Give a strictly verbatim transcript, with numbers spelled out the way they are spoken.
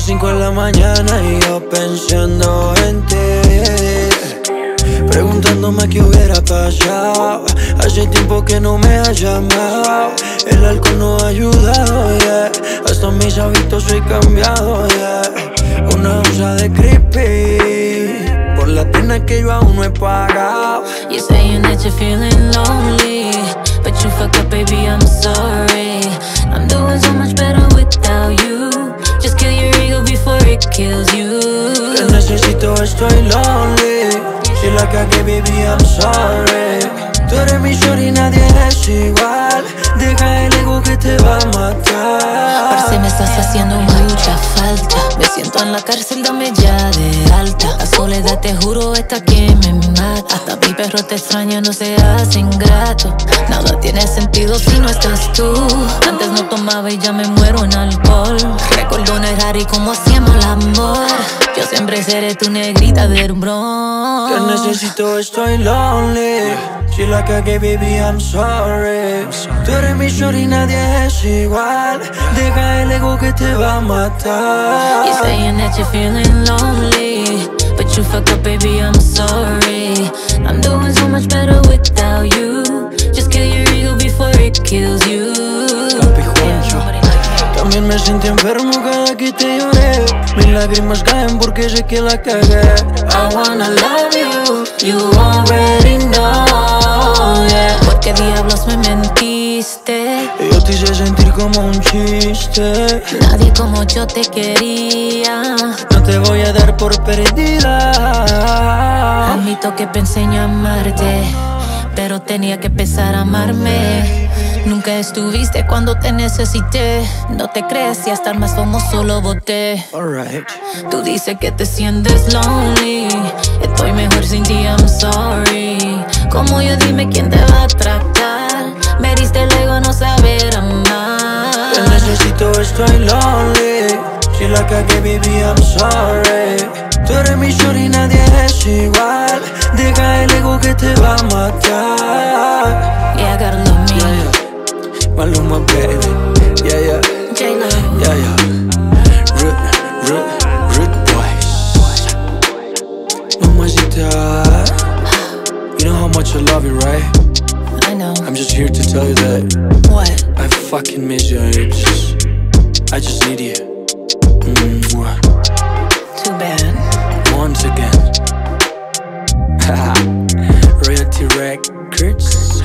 cinco de la mañana y yo pensando en ti, preguntándome qué hubiera pasado. Hace tiempo que no me has llamado. El alcohol no ha ayudado, yeah. Hasta mis hábitos he cambiado, yeah. Una onza de creepy por la pena que yo aún no he pagado. You're saying that you're feeling lonely, but you fucked up, baby, I'm sorry. I'm doing so much better without you. Just kill your ego before it kills you. Te necesito, estoy lonely. Si la cagué, baby, I'm sorry. Tú eres mi shorty y nadie es igual. Deja el ego que te va a matar. Parce, me estás haciendo mucha falta. Me siento en la cárcel, dame ya de alta. La soledad, te juro, está que me mata. Hasta mi perro te extraña, no seas ingrato. Nada tiene sentido si no estás tú. Antes no tomaba y ya me muero en alcohol. Recuerdo no errar y cómo hacíamos el amor. Yo siempre seré tu negrita del Bronx. Te necesito, estoy lonely. Si la cagué, baby, I'm sorry. Tú eres mi shorty y nadie es igual. Deja el ego que te va a matar. You're saying that you're feeling lonely, but you fucked up, baby, I'm sorry. I'm doing so much better without you. Just kill your ego before it kills you. Papi Juancho. También me sentí enfermo cada que te lloré. Mis lágrimas caen porque sé que la cagué. I wanna love you, you already know, yeah. ¿Por qué diablos me mentiste? Yo te hice sentir como un chiste. Nadie como yo te quería. No te voy a dar por perdida. Admito que pensé en amarte, pero tenía que empezar a amarme. Nunca estuviste cuando te necesité. No te crees y hasta más famoso lo boté. Alright. Tú dices que te sientes lonely. Estoy mejor sin ti, I'm sorry. Como yo, dime quién te va a tratar. Me diste el ego, no saber amar. Te necesito, estoy lonely. Si la cagué, baby, I'm sorry. Tú eres mi shorty y nadie es igual. Deja el ego que te va a matar. Yeah, I gotta love me. Yeah, yeah. Maluma, baby. Yeah, yeah. J-Lo. Yeah, yeah. Rude, rude, rude boys. Mamacita. You know how much I love you, right? I know. I'm just here to tell you that What? I fucking miss you. I just, I just need you. Mwah. Too bad. Once again. Royalty Records.